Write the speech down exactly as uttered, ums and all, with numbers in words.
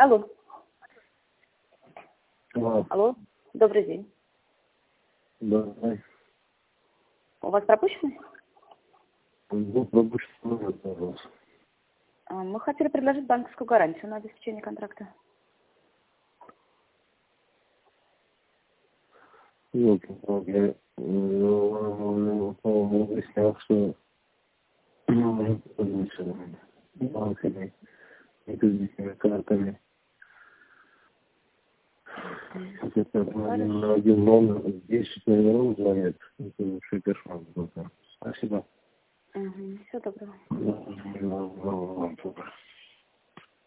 Алло. Алло. Алло. Добрый день. Да. У вас пропущенный? Ну, пропущенный, пожалуйста. Мы хотели предложить банковскую гарантию на обеспечение контракта. Ну, я выяснял, что банками и кредитными картами. Это на один номер, десять номеров звонит. Это вообще кошмар. Спасибо. Угу. Всего доброго. Да, да, да, да.